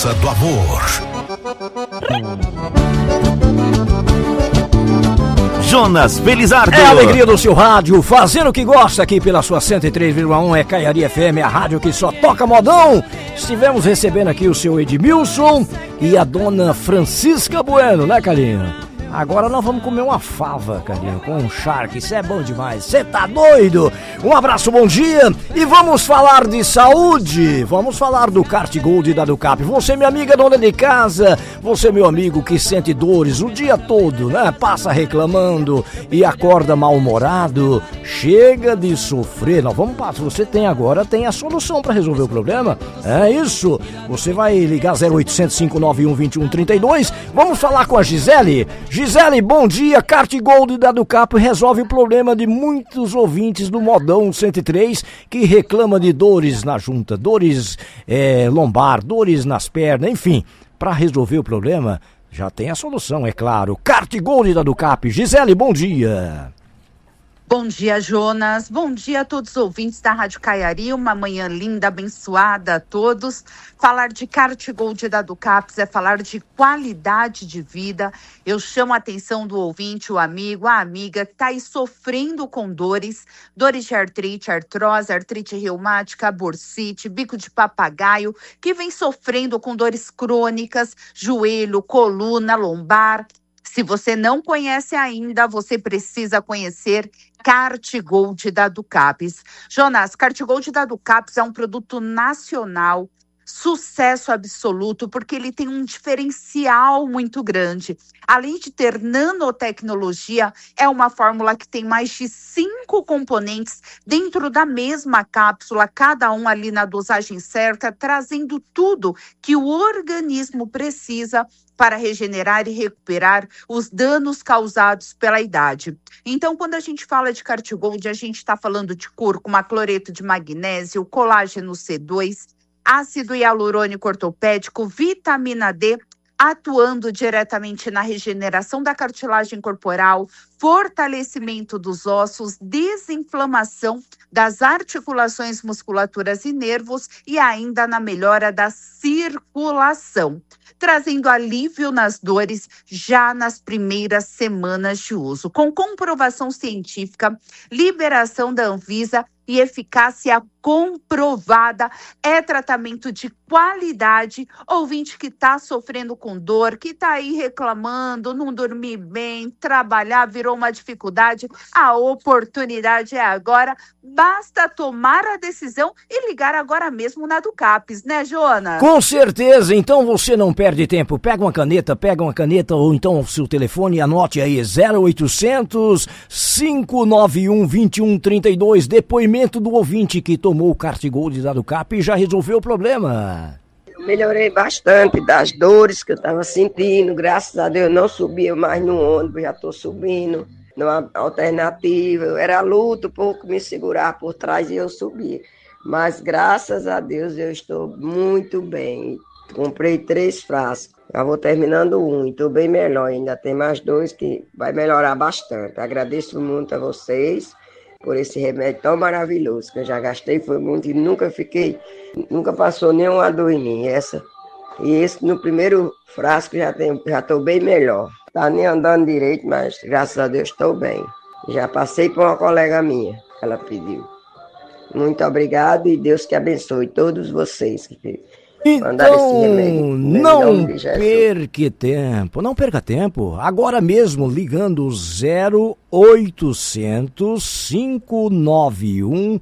Praça do Amor. Jonas Felizardo. É a alegria do seu rádio, fazendo o que gosta aqui pela sua 103,1, é Caiari FM, a rádio que só toca modão. Estivemos recebendo aqui o seu Edmilson e a dona Francisca Bueno, né, Carinho? Agora nós vamos comer uma fava, Carinho, com um charque, isso é bom demais, você tá doido? Um abraço, bom dia, e vamos falar de saúde, vamos falar do Kart Gold da Ducap. Você, minha amiga dona de casa, você, meu amigo que sente dores o dia todo, né? Passa reclamando e acorda mal-humorado, chega de sofrer, nós vamos passar, você tem a solução para resolver o problema, é isso, você vai ligar 0800 591 2132, vamos falar com a Gisele. Gisele, bom dia. Kart Gold da Ducap resolve o problema de muitos ouvintes do Modão 103 que reclama de dores na junta, dores lombar, dores nas pernas, enfim. Para resolver o problema, já tem a solução, é claro. Kart Gold da Ducap. Gisele, bom dia. Bom dia, Jonas. Bom dia a todos os ouvintes da Rádio Caiari. Uma manhã linda, abençoada a todos. Falar de Kart Gold da Ducaps é falar de qualidade de vida. Eu chamo a atenção do ouvinte, o amigo, a amiga que está aí sofrendo com dores de artrite, artrose, artrite reumática, bursite, bico de papagaio, que vem sofrendo com dores crônicas, joelho, coluna, lombar. Se você não conhece ainda, você precisa conhecer Kart Gold da Ducaps. Jonas, Kart Gold da Ducaps é um produto nacional, sucesso absoluto, porque ele tem um diferencial muito grande. Além de ter nanotecnologia, é uma fórmula que tem mais de 5 componentes dentro da mesma cápsula, cada um ali na dosagem certa, trazendo tudo que o organismo precisa para regenerar e recuperar os danos causados pela idade. Então, quando a gente fala de Kart Gold, a gente está falando de cúrcuma, cloreto de magnésio, colágeno C2, ácido hialurônico ortopédico, vitamina D, atuando diretamente na regeneração da cartilagem corporal, fortalecimento dos ossos, desinflamação das articulações, musculaturas e nervos e ainda na melhora da circulação, trazendo alívio nas dores já nas primeiras semanas de uso, com comprovação científica, liberação da Anvisa e eficácia comprovada. É tratamento de qualidade. Ouvinte que está sofrendo com dor, que está aí reclamando, não dormir bem, trabalhar virou uma dificuldade, a oportunidade é agora. Basta tomar a decisão e ligar agora mesmo na Ducaps, né, Jonas? Com certeza, então você não perde tempo. Pega uma caneta ou então o seu telefone e anote aí 0800 591 2132, depoimento do ouvinte que tomou o Kart Gold da Ducap e já resolveu o problema. Eu melhorei bastante das dores que eu estava sentindo, graças a Deus não subia mais no ônibus, já estou subindo numa alternativa. Eu era luto por me segurar por trás e eu subia, mas graças a Deus eu estou muito bem. Comprei 3 frascos, já vou terminando um, estou bem melhor, ainda tem mais 2 que vai melhorar bastante. Agradeço muito a vocês por esse remédio tão maravilhoso, que eu já gastei, foi muito e nunca passou nenhuma dor em mim. E esse no primeiro frasco já estou bem melhor. Tá nem andando direito, mas graças a Deus estou bem. Já passei por uma colega minha, ela pediu. Muito obrigado e Deus que abençoe todos vocês que mandaram esse remédio. Não perca tempo, agora mesmo ligando 0800 591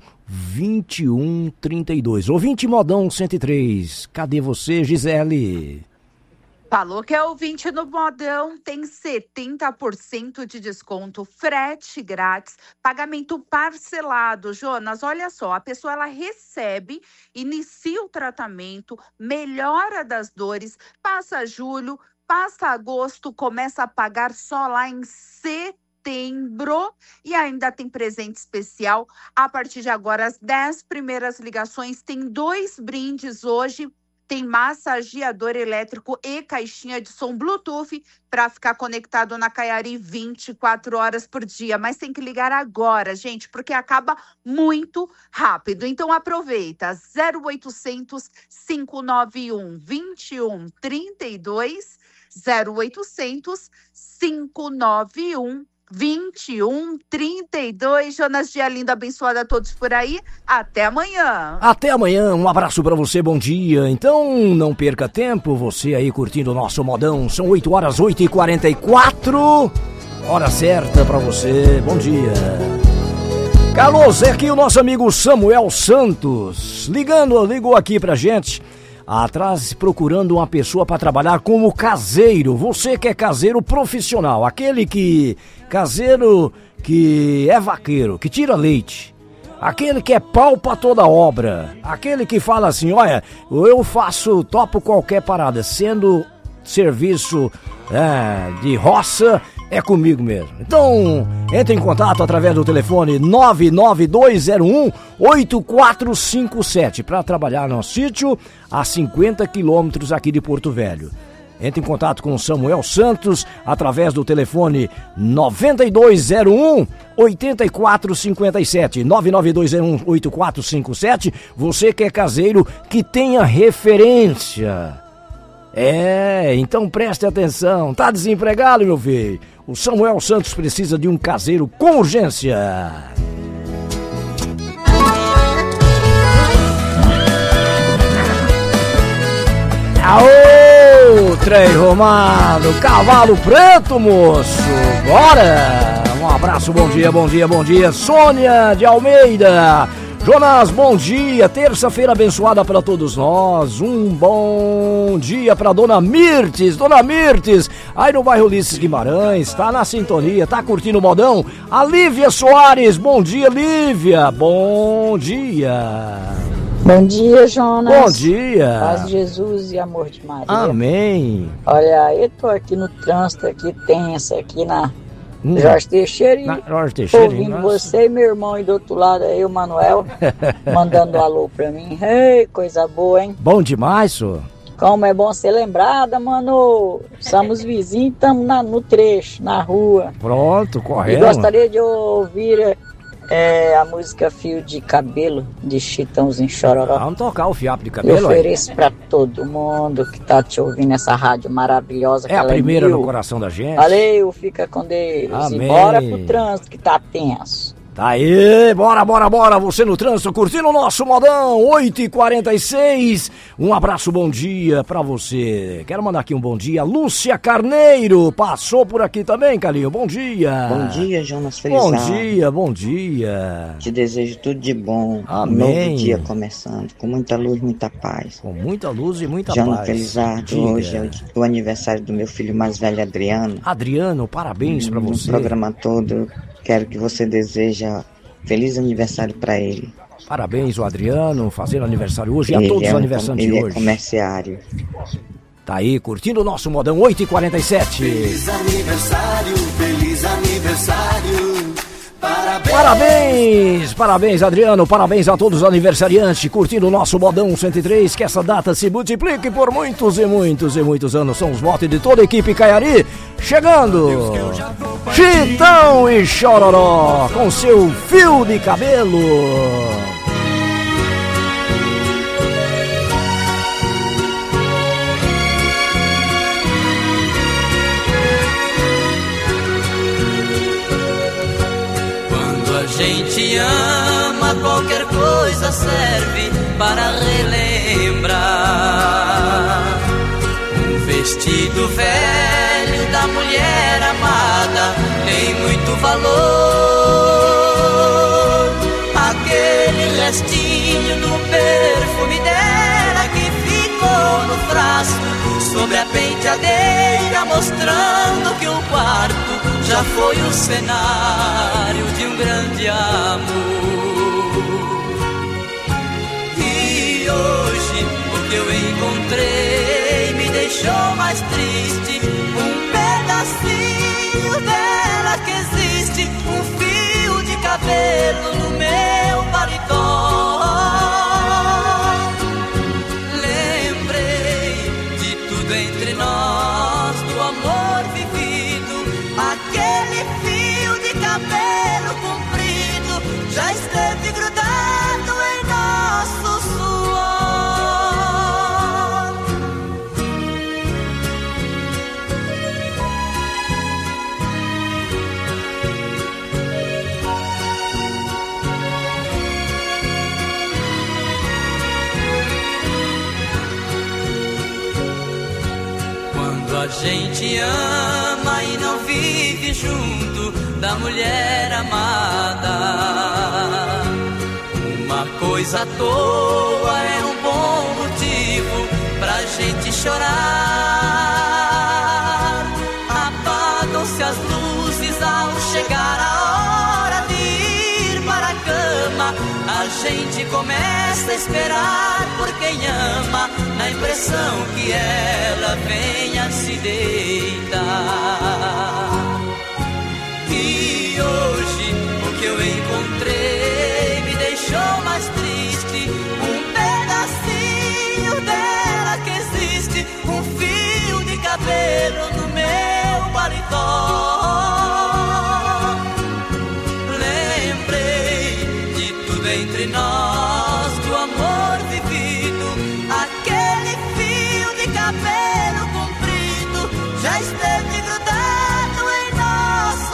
2132. Ouvinte Modão 103, cadê você, Gisele? Falou que é ouvinte no Modão, tem 70% de desconto, frete grátis, pagamento parcelado. Jonas, olha só, a pessoa ela recebe, inicia o tratamento, melhora das dores, passa julho, passa agosto, começa a pagar só lá em setembro e ainda tem presente especial. A partir de agora, as 10 primeiras ligações tem 2 brindes hoje. tem massageador elétrico e caixinha de som Bluetooth para ficar conectado na Kayari 24 horas por dia. Mas tem que ligar agora, gente, porque acaba muito rápido. Então aproveita, 0800 591 2132, 0800 591 2132. Jonas, dia lindo, abençoado a todos por aí. Até amanhã. Até amanhã, um abraço pra você, bom dia. Então, não perca tempo, você aí curtindo o nosso modão. São 8 horas, 8h44. Hora certa pra você, bom dia. Carlos, é aqui o nosso amigo Samuel Santos. Ligou aqui pra gente. Atrás procurando uma pessoa para trabalhar como caseiro. Você que é caseiro profissional, caseiro que é vaqueiro, que tira leite, aquele que é pau pra toda obra, aquele que fala assim, olha, eu topo qualquer parada, sendo serviço de roça, é comigo mesmo. Então, entre em contato através do telefone 99201-8457 para trabalhar no sítio a 50 quilômetros aqui de Porto Velho. Entre em contato com Samuel Santos através do telefone 9201-8457, 99201-8457. Você que é caseiro, que tenha referência. Então preste atenção. Tá desempregado, meu filho? O Samuel Santos precisa de um caseiro com urgência. Aô, trem romano, cavalo preto, moço. Bora! Um abraço, bom dia, bom dia, bom dia. Sônia de Almeida. Jonas, bom dia, terça-feira abençoada para todos nós, um bom dia para Dona Mirtes, aí no bairro Ulisses Guimarães, tá na sintonia, tá curtindo o modão? A Lívia Soares, bom dia, Lívia, bom dia. Bom dia, Jonas. Bom dia. Paz de Jesus e amor de Maria. Amém. Olha, eu tô aqui no trânsito, aqui tenso, aqui na Jorge Teixeira, ouvindo você e meu irmão aí do outro lado aí, o Manuel, mandando um alô pra mim. Ei, coisa boa, hein? Bom demais, senhor. Como é bom ser lembrada, mano. Somos vizinhos, estamos no trecho, na rua. Pronto, correto. E gostaria de ouvir a música Fio de Cabelo, de Chitãozinho Chororó. Vamos tocar o fiapo de cabelo. Eu ofereço pra todo mundo que tá te ouvindo nessa rádio maravilhosa. É a primeira no coração da gente. Valeu, fica com Deus. Amém. E bora pro trânsito que tá tenso. Tá aí, bora, você no trânsito, curtindo o nosso modão, 8h46, um abraço, bom dia pra você. Quero mandar aqui um bom dia, Lúcia Carneiro, passou por aqui também, Calinho, bom dia. Bom dia, Jonas Felizardo. Bom dia. Te desejo tudo de bom. Amém. Um novo dia começando, com muita luz, muita paz. Com muita luz e muita Jonas paz. Felizardo, hoje é o aniversário do meu filho mais velho, Adriano. Adriano, parabéns pra você. No programa todo, quero que você deseja feliz aniversário para ele. Parabéns, o Adriano, fazendo aniversário hoje e a todos os aniversantes de hoje. Ele é comerciário. Tá aí, curtindo o nosso modão, 8h47. Feliz aniversário, feliz aniversário. Parabéns, Adriano, parabéns a todos os aniversariantes, curtindo o nosso modão 103, que essa data se multiplique por muitos e muitos e muitos anos. São os votos de toda a equipe Kayari, chegando, Chitão e Chororó, com seu fio de cabelo. A gente ama, qualquer coisa serve para relembrar. Um vestido velho da mulher amada tem muito valor. Aquele restinho do perfume dela que ficou no frasco sobre a penteadeira, mostrando que o quarto já foi o cenário de um grande amor. E hoje o que eu encontrei me deixou mais triste. Um pedacinho dela que existe, um fio de cabelo no meu paletó. Lembrei a gente ama e não vive junto da mulher amada. Uma coisa à toa é um bom motivo pra gente chorar. Apagam-se as luzes ao chegar a hora de ir para a cama. A gente começa a esperar por quem ama, na impressão que ela venha se deitar. E hoje o que eu encontrei me deixou mais triste. Um pedacinho dela que existe, um fio de cabelo no meu paletó. Entre nós, do amor vivido, aquele fio de cabelo comprido já esteve grudado em nosso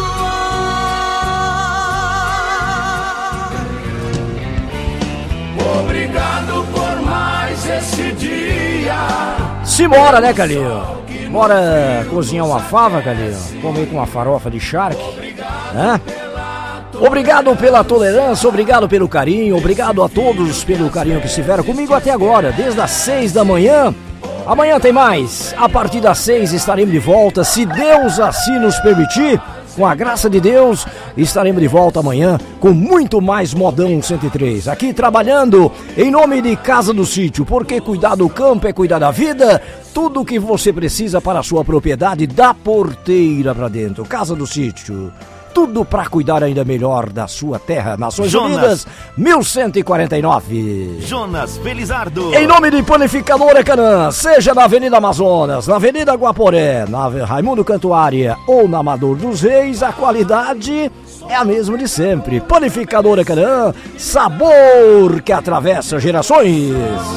suor. Obrigado por mais esse dia. Simbora, né, Calil? Bora cozinhar uma fava, Calil? Comer com uma farofa de charque, né? Obrigado pela tolerância, obrigado pelo carinho, obrigado a todos pelo carinho que estiveram comigo até agora, desde as 6 da manhã. Amanhã tem mais, a partir das 6 estaremos de volta, se Deus assim nos permitir, com a graça de Deus, estaremos de volta amanhã com muito mais Modão 103. Aqui trabalhando em nome de Casa do Sítio, porque cuidar do campo é cuidar da vida, tudo o que você precisa para a sua propriedade, da porteira para dentro. Casa do Sítio. Tudo para cuidar ainda melhor da sua terra. Nações Unidas, 1149. Jonas Felizardo. Em nome de Panificadora Canaã, seja na Avenida Amazonas, na Avenida Guaporé, na Raimundo Cantuária ou na Amador dos Reis, a qualidade é a mesma de sempre. Panificadora Canaã, sabor que atravessa gerações.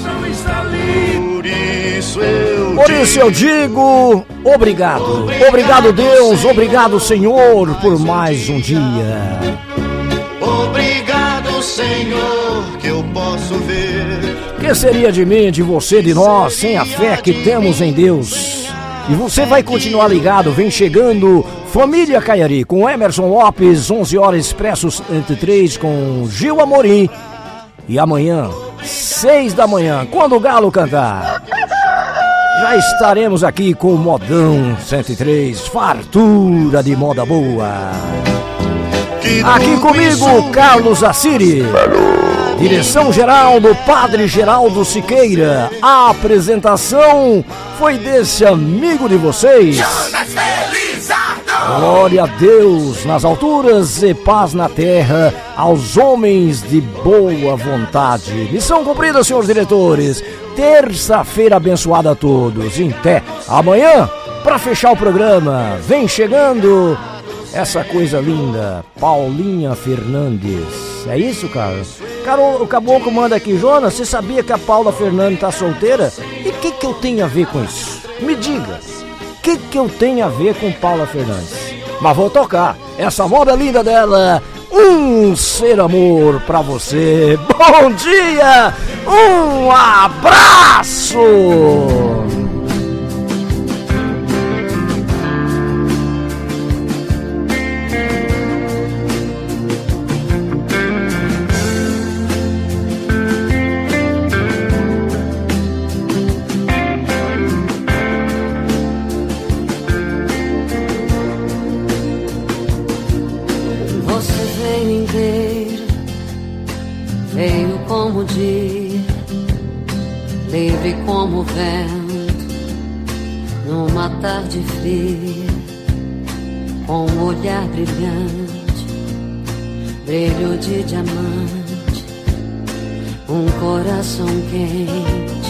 Por isso eu digo, obrigado. Obrigado, Deus, obrigado, Senhor, por mais um dia. Obrigado, Senhor, que eu posso ver. Que seria de mim, de você, de nós, sem a fé que temos em Deus? E você vai continuar ligado, vem chegando Família Caiari, com Emerson Lopes, 11 horas expressos entre 3 com Gil Amorim. E amanhã, 6 da manhã, quando o galo cantar, já estaremos aqui com o Modão 103, fartura de moda boa. Aqui comigo, Carlos Assiri. Direção geral do Padre Geraldo Siqueira. A apresentação foi desse amigo de vocês. Glória a Deus nas alturas e paz na terra aos homens de boa vontade. Missão cumprida, senhores diretores. Terça-feira abençoada a todos. Até amanhã, para fechar o programa, vem chegando essa coisa linda, Paulinha Fernandes. É isso, cara? Cara, o caboclo manda aqui, Jonas, você sabia que a Paula Fernandes tá solteira? E o que eu tenho a ver com isso? Me diga, o que eu tenho a ver com Paula Fernandes? Mas vou tocar essa moda linda dela, Um Ser Amor pra você. Bom dia, um abraço! Como dia, livre como vento, numa tarde fria, com um olhar brilhante, brilho de diamante, um coração quente,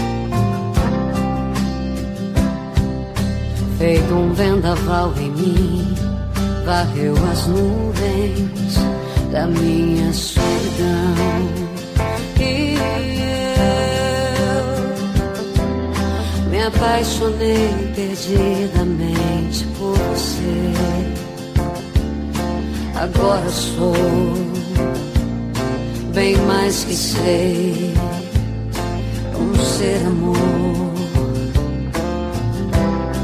feito um vendaval em mim, varreu as nuvens da minha solidão. E eu me apaixonei perdidamente por você. Agora sou bem mais que sei, um ser amor.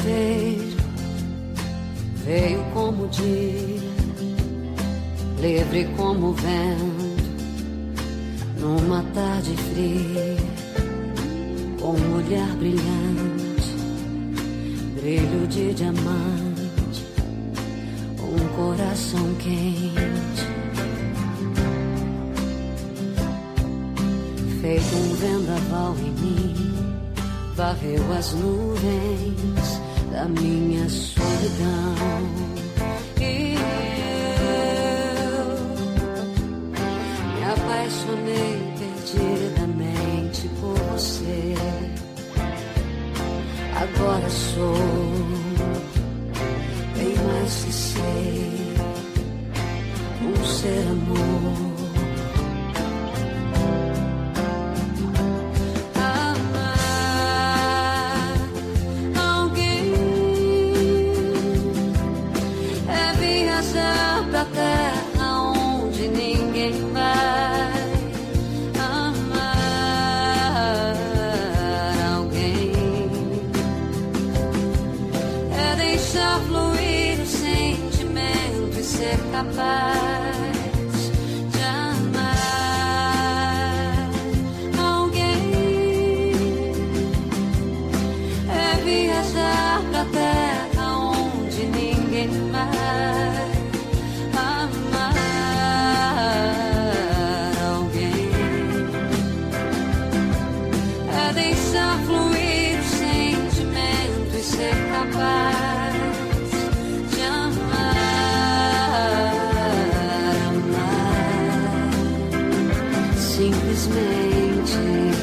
inteiro veio como dia, livre como o vento, numa tarde fria, com um olhar brilhante, brilho de diamante, um coração quente, feito um vendaval em mim, varreu as nuvens da minha solidão. E eu me apaixonei perdidamente por você. Agora sou bem mais que sei, um ser amor. Pra terra onde ninguém vai amar alguém, é deixar fluir o sentimento e ser capaz de amar alguém, é viajar pra terra onde ninguém vai amar alguém, é deixar fluir o sentimento e ser capaz de amar simplesmente.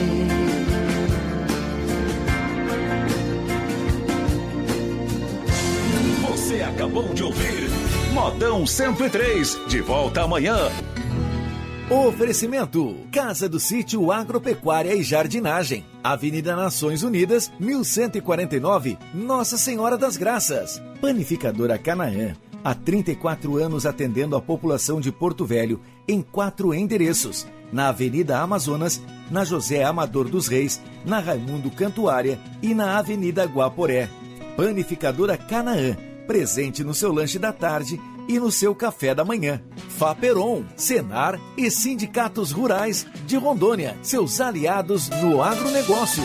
Você acabou de ouvir Modão 103, de volta amanhã. Oferecimento: Casa do Sítio Agropecuária e Jardinagem, Avenida Nações Unidas, 1149, Nossa Senhora das Graças. Panificadora Canaã, há 34 anos atendendo a população de Porto Velho em 4 endereços: na Avenida Amazonas, na José Amador dos Reis, na Raimundo Cantuária e na Avenida Guaporé. Panificadora Canaã, presente no seu lanche da tarde e no seu café da manhã. Faperon, Senar e Sindicatos Rurais de Rondônia, seus aliados no agronegócio.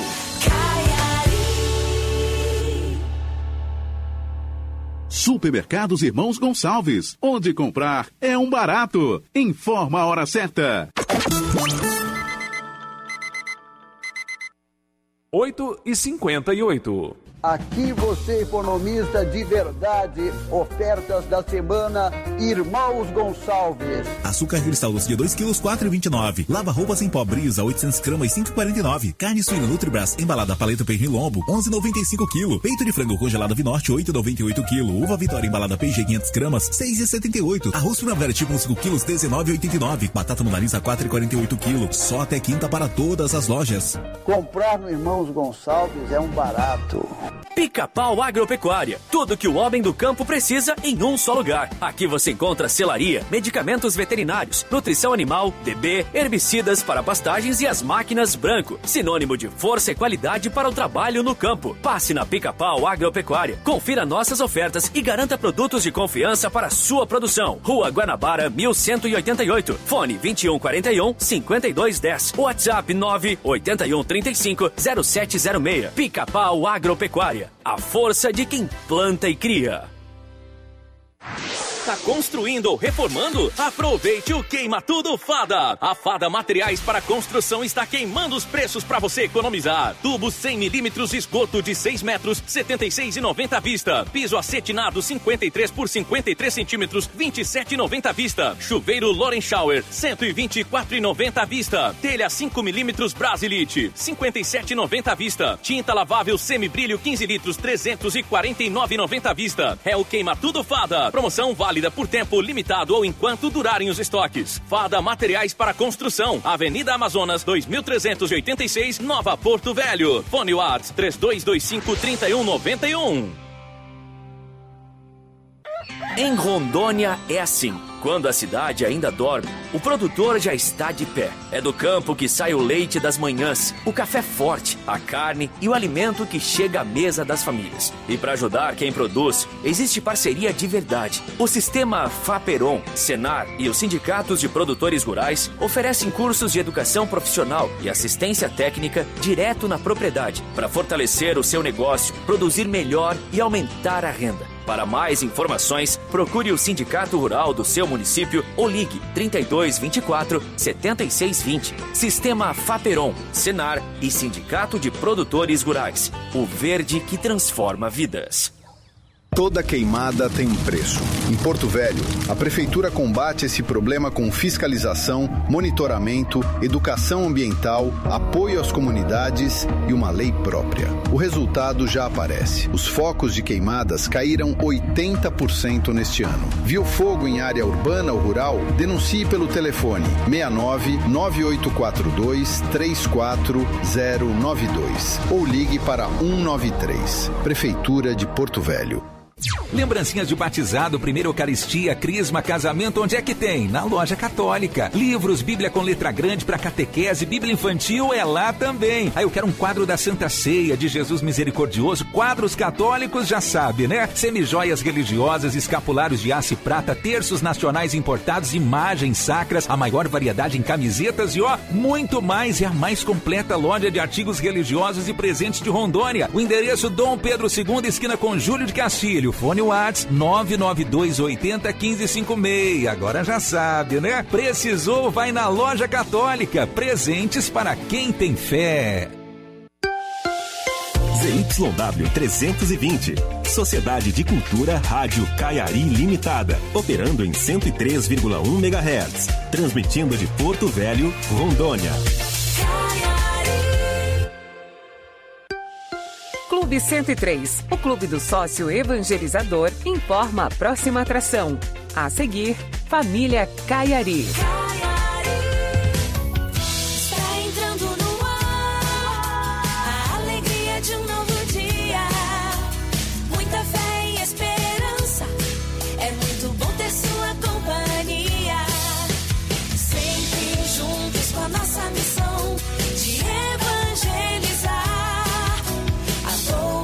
Supermercados Irmãos Gonçalves, onde comprar é um barato. Informa a hora certa. 8h58. Aqui você economiza de verdade. Ofertas da semana Irmãos Gonçalves. Açúcar cristal doce de 2 kg, 4,29. Lava roupas em pó Brisa, 800 gramas, 5,49. Carne suína Nutribras, embalada paleta pernil lombo, 11,95 kg. Peito de frango congelado Vinorte, 8,98 kg. Uva Vitória embalada P&G 500 gramas, 6,78. Arroz Primavera tipo 5 kg, 19,89. Batata monalisa 4,48 kg. Só até quinta para todas as lojas. Comprar no Irmãos Gonçalves é um barato. Pica-Pau Agropecuária. Tudo que o homem do campo precisa em um só lugar. Aqui você encontra selaria, medicamentos veterinários, nutrição animal, DB, herbicidas para pastagens e as máquinas Branco. Sinônimo de força e qualidade para o trabalho no campo. Passe na Pica-Pau Agropecuária. Confira nossas ofertas e garanta produtos de confiança para sua produção. Rua Guanabara, 1188. Fone 2141-5210. WhatsApp 98135-0706. Pica-Pau Agropecuária. A força de quem planta e cria. Tá construindo ou reformando? Aproveite o Queima Tudo Fada! A Fada Materiais para Construção está queimando os preços para você economizar. Tubo 100mm esgoto de 6 metros, R$ 76,90 à vista. Piso acetinado 53 por 53 centímetros, R$ 27,90 à vista. Chuveiro Loren Shower, R$ 124,90 à vista. Telha 5mm Brasilite, R$ 57,90 à vista. Tinta lavável semibrilho 15 litros, R$ 349,90 à vista. É o Queima Tudo Fada. Promoção válida por tempo limitado ou enquanto durarem os estoques. Fada Materiais para Construção, Avenida Amazonas 2386, Nova Porto Velho. Fone WhatsApp 3225-3191. Em Rondônia é assim. quando a cidade ainda dorme, o produtor já está de pé. É do campo que sai o leite das manhãs, o café forte, a carne e o alimento que chega à mesa das famílias. E para ajudar quem produz, existe parceria de verdade. O sistema Faperon, Senar e os sindicatos de produtores rurais oferecem cursos de educação profissional e assistência técnica direto na propriedade para fortalecer o seu negócio, produzir melhor e aumentar a renda. Para mais informações, procure o Sindicato Rural do seu município ou ligue 3224 7620. Sistema Faperon, Senar e Sindicato de Produtores Rurais. O verde que transforma vidas. Toda queimada tem um preço. Em Porto Velho, a Prefeitura combate esse problema com fiscalização, monitoramento, educação ambiental, apoio às comunidades e uma lei própria. O resultado já aparece. Os focos de queimadas caíram 80% neste ano. Viu fogo em área urbana ou rural? Denuncie pelo telefone 69 9842 34092 ou ligue para 193. Prefeitura de Porto Velho. Lembrancinhas de batizado, primeira Eucaristia, crisma, casamento, onde é que tem? Na Loja Católica. Livros, Bíblia com letra grande para catequese, Bíblia infantil é lá também. Aí eu quero um quadro da Santa Ceia, de Jesus Misericordioso, quadros católicos, já sabe, né? Semijoias religiosas, escapulários de aço e prata, terços nacionais importados, imagens sacras, a maior variedade em camisetas e muito mais. É a mais completa loja de artigos religiosos e presentes de Rondônia. O endereço Dom Pedro II, esquina com Júlio de Castilho. Fone WhatsApp 992801556. Agora já sabe, né? Precisou, vai na Loja Católica. Presentes para quem tem fé. ZYW 320. Sociedade de Cultura Rádio Caiari Limitada. Operando em 103,1 MHz. Transmitindo de Porto Velho, Rondônia. Clube 103, o Clube do Sócio Evangelizador, informa a próxima atração. A seguir, Família Caiari.